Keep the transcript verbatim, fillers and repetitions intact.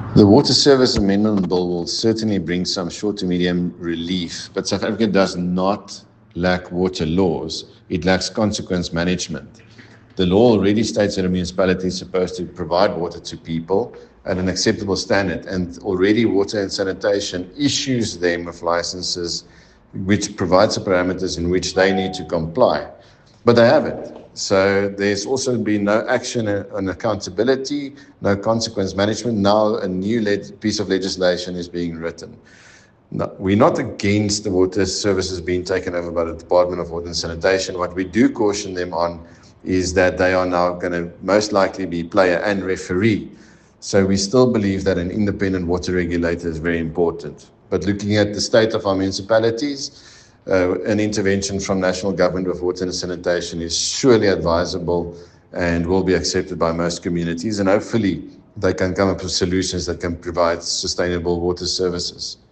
The Water Service Amendment Bill will certainly bring some short to medium relief, but South Africa does not lack water laws. It lacks consequence management. The law already states that a municipality is supposed to provide water to people at an acceptable standard, and already Water and Sanitation issues them with licenses which provides the parameters in which they need to comply, but they haven't. So there's also been no action on accountability, no consequence management. Now a new leg- piece of legislation is being written. No, we're not against the water services being taken over by the Department of Water and Sanitation. What we do caution them on is that they are now going to most likely be player and referee. So we still believe that an independent water regulator is very important. But looking at the state of our municipalities, uh, an intervention from national government with water and sanitation is surely advisable and will be accepted by most communities. And hopefully they can come up with solutions that can provide sustainable water services.